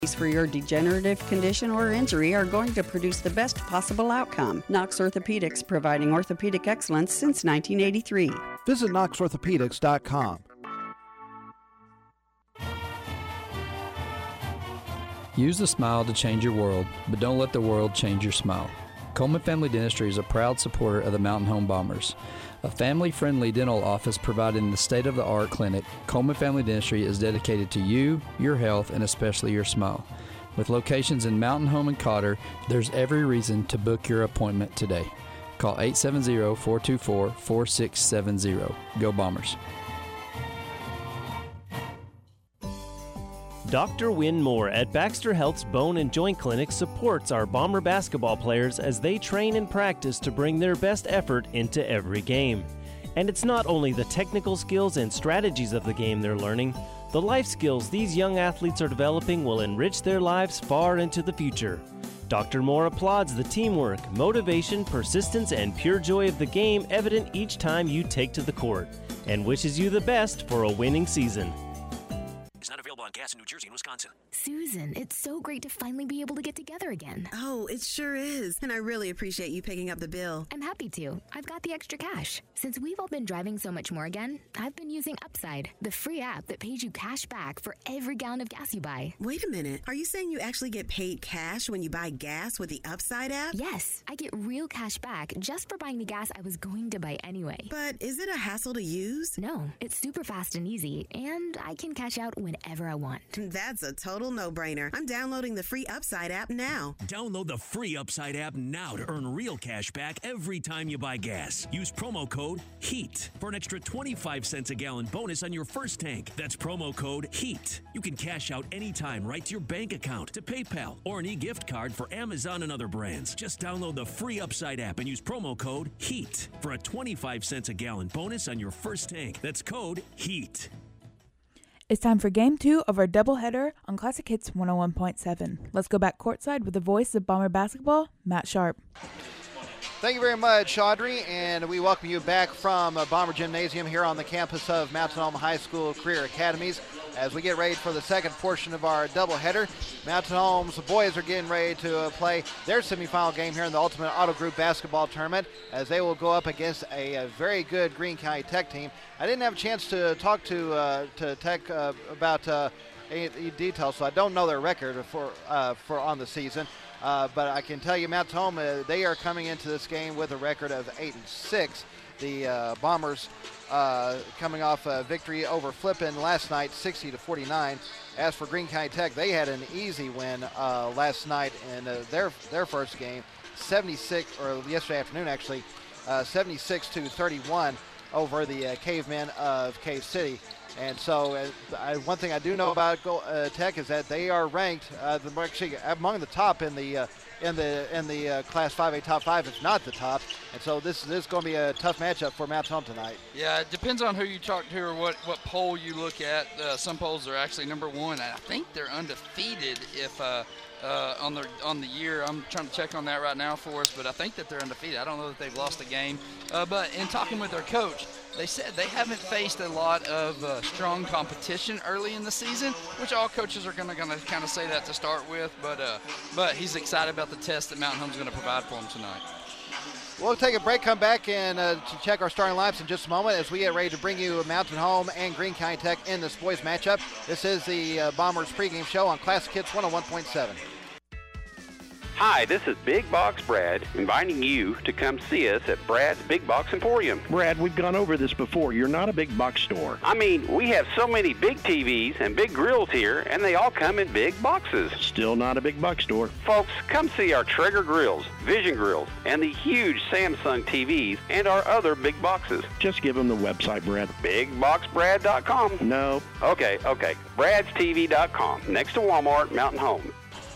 for your degenerative condition or injury are going to produce the best possible outcome. Knox Orthopedics, providing orthopedic excellence since 1983. Visit KnoxOrthopedics.com. Use the smile to change your world, but don't let the world change your smile. Coleman Family Dentistry is a proud supporter of the Mountain Home Bombers. A family-friendly dental office providing the state-of-the-art clinic, Coleman Family Dentistry is dedicated to you, your health, and especially your smile. With locations in Mountain Home and Cotter, there's every reason to book your appointment today. Call 870-424-4670. Go Bombers. Dr. Wynn Moore at Baxter Health's Bone and Joint Clinic supports our Bomber basketball players as they train and practice to bring their best effort into every game. And it's not only the technical skills and strategies of the game they're learning, the life skills these young athletes are developing will enrich their lives far into the future. Dr. Moore applauds the teamwork, motivation, persistence, and pure joy of the game evident each time you take to the court, and wishes you the best for a winning season. It's not available on gas in New Jersey and Wisconsin. Susan, it's so great to finally be able to get together again. Oh, it sure is. And I really appreciate you picking up the bill. I'm happy to. I've got the extra cash. Since we've all been driving so much more again, I've been using Upside, the free app that pays you cash back for every gallon of gas you buy. Wait a minute. Are you saying you actually get paid cash when you buy gas with the Upside app? Yes, I get real cash back just for buying the gas I was going to buy anyway. But is it a hassle to use? No, it's super fast and easy, and I can cash out whenever I want. That's a total no-brainer. I'm downloading the free Upside app now. Download the free Upside app now to earn real cash back every time you buy gas. Use promo code HEAT for an extra 25 cents a gallon bonus on your first tank. That's promo code HEAT. You can cash out anytime right to your bank account, to PayPal, or an e-gift card for Amazon and other brands. Just download the free Upside app and use promo code HEAT for a 25 cents a gallon bonus on your first tank. That's code HEAT. It's time for Game 2 of our doubleheader on Classic Hits 101.7. Let's go back courtside with the voice of Bomber basketball, Matt Sharp. Thank you very much, Audrey, and we welcome you back from Bomber Gymnasium here on the campus of Mountain Home High School Career Academies as we get ready for the second portion of our doubleheader. Mountain Home's boys are getting ready to play their semifinal game here in the Ultimate Auto Group Basketball Tournament as they will go up against a very good Greene County Tech team. I didn't have a chance to talk to Tech about any details, so I don't know their record for on the season. But I can tell you, Mountain Home, they are coming into this game with a record of 8-6. The Bombers coming off a victory over Flippin last night, 60-49. As for Greene County Tech, they had an easy win last night in their first game, 76, or yesterday afternoon actually, 76-31 over the Cavemen of Cave City. And so one thing I do know about Tech is that they are ranked actually among the top in the Class 5A top 5, if not the top. And so this is going to be a tough matchup for Mountain Home tonight. Yeah, it depends on who you talk to or what poll you look at. Some polls are actually number one. I think they're undefeated if on the year. I'm trying to check on that right now for us, but I think that they're undefeated. I don't know that they've lost a game. But in talking with their coach, they said they haven't faced a lot of strong competition early in the season, which all coaches are going to kind of say that to start with. But he's excited about the test that Mountain Home's going to provide for him tonight. We'll take a break, come back, and to check our starting lineups in just a moment as we get ready to bring you Mountain Home and Greene County Tech in this boys matchup. This is the Bombers pregame show on Classic Hits 101.7. Hi, this is Big Box Brad, inviting you to come see us at Brad's Big Box Emporium. Brad, we've gone over this before. You're not a big box store. I mean, we have so many big TVs and big grills here, and they all come in big boxes. Still not a big box store. Folks, come see our Traeger grills, Vision grills, and the huge Samsung TVs, and our other big boxes. Just give them the website, Brad. BigBoxBrad.com. No. Okay. Brad'sTV.com, next to Walmart, Mountain Home.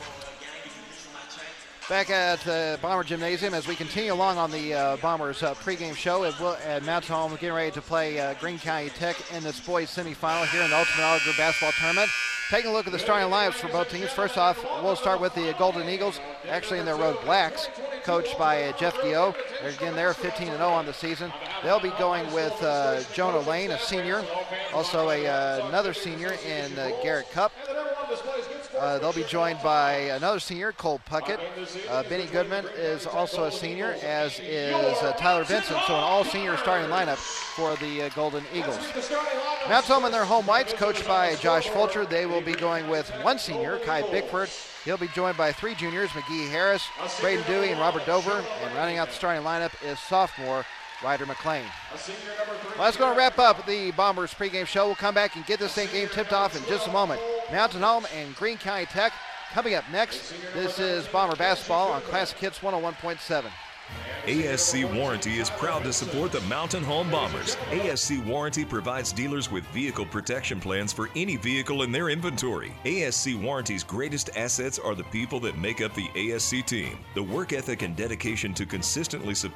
Back at the Bomber Gymnasium as we continue along on the Bombers pregame show at Mountain Home, getting ready to play Greene County Tech in this boys semifinal here in the Ultimate Auto Group Basketball Tournament. Taking a look at the starting lineups for both teams. First off, we'll start with the Golden Eagles, actually in their road Blacks, coached by Jeff Guillot. Again, they're 15-0 on the season. They'll be going with Jonah Lane, a senior, also another senior in Garrett Cup. They'll be joined by another senior, Cole Puckett. Benny Goodman is also a senior, as is Tyler Benson. So an all-senior starting lineup for the Golden Eagles. Mount Holm in their home whites, coached by Josh Fulcher. They will be going with one senior, Kai Bickford. He'll be joined by three juniors, McGee Harris, Braden Dewey, and Robert Dover. And rounding out the starting lineup is sophomore Ryder McLean. Well, that's going to wrap up the Bombers pregame show. We'll come back and get this thing game tipped off in just a moment. Mountain Home and Greene County Tech coming up next. This is Bomber Basketball on Classic Hits 101.7. ASC Warranty is proud to support the Mountain Home Bombers. ASC Warranty provides dealers with vehicle protection plans for any vehicle in their inventory. ASC Warranty's greatest assets are the people that make up the ASC team. The work ethic and dedication to consistently support